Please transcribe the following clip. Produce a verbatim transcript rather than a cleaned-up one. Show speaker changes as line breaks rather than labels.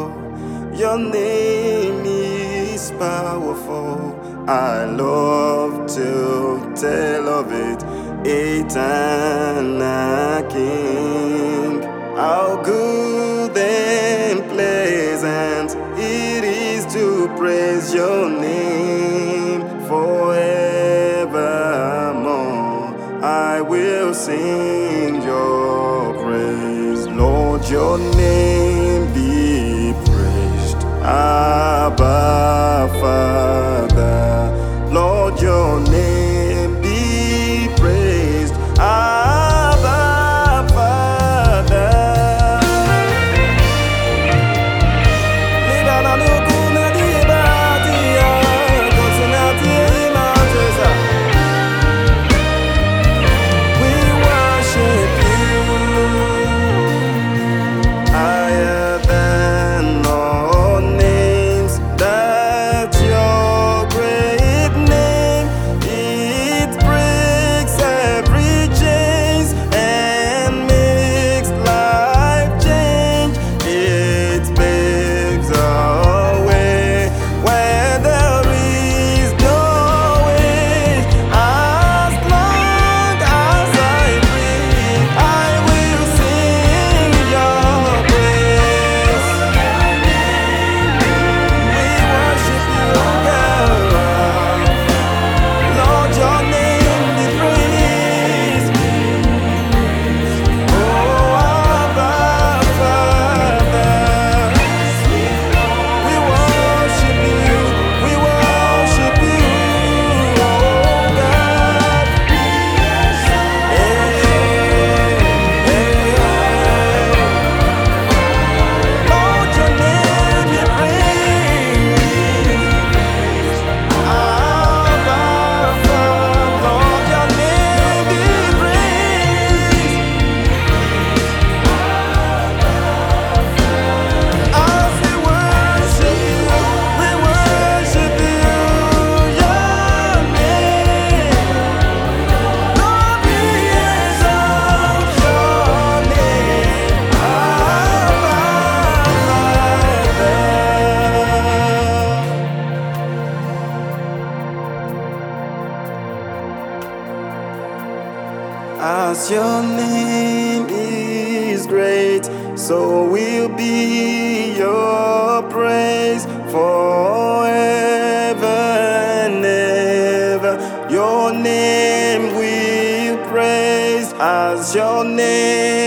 Your name is powerful. I love to tell of it. Eternal King, how good and pleasant it is to praise your name forevermore. I will sing your praise, Lord. Your name be praised, Abba Father. Lord, your name be praised, Abba Father. We worship you higher than all names. That's your great name. It breaks every chains and makes life change. It makes a way where there is no way. As long as I breathe, I will sing your praise. We worship you, God. Lord, your name be praised. Oh, Abba Father. We worship you, we worship you, oh God. Hey, hey, Lord, your name be praised. Abba Father, Lord, your name be praised. As we worship you, we worship you, your name. Lord, we exalt your name, Abba Father. As your name is great, so will be your praise forever and ever. Your name will praise as your name